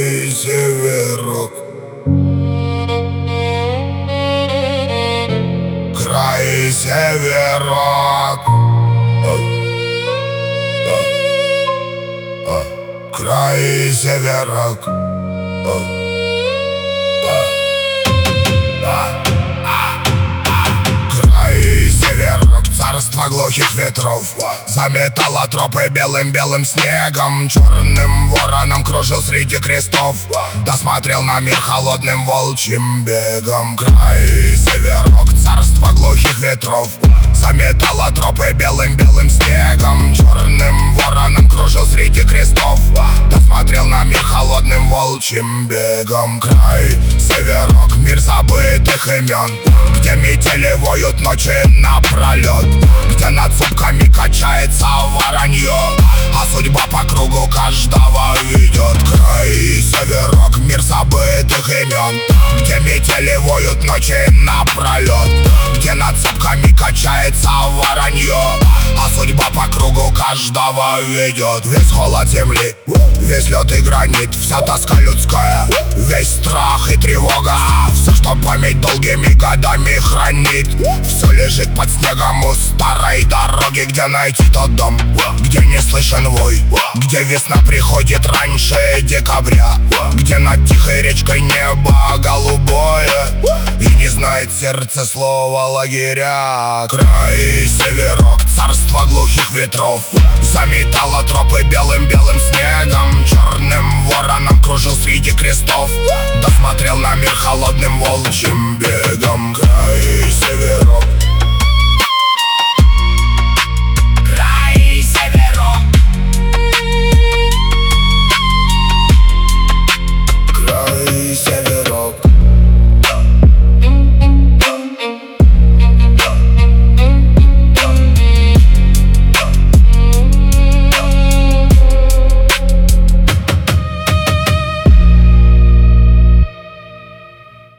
край северок, край северок, край северок. Край северок, царство глухих ветров, заметало тропы белым-белым снегом. Черным вороном кружил среди крестов, досмотрел на мир холодным волчьим бегом. Край северок, царство глухих ветров, заметало тропы белым-белым снегом. Черным вороном кружил среди крестов, досмотрел на мир холодным волчьим бегом. Край северок, мир забытых имен, где метели воют ночи напролет, где над сопками качается воронье, а судьба по кругу каждого ведет. Край северок, мир забытых имен, где метели воют ночи напролет, где над сопками качается воронье, а судьба по кругу каждого ведет. Весь холод земли, весь лед и гранит, вся тоска людская, весь страх и тревога, все, что память долгими годами хранит, все лежит под снегом у старой дороги. Где найти тот дом, где не слышен вой, где весна приходит раньше декабря, где над тихой речкой небо голубое и не знает сердце слова лагеря. Край северок, царство глухих ветров, заметало тропы белым-белым снегом. Черным вороном кружил среди крестов, досмотрел на мир холодным волчьим бегом. Край северок,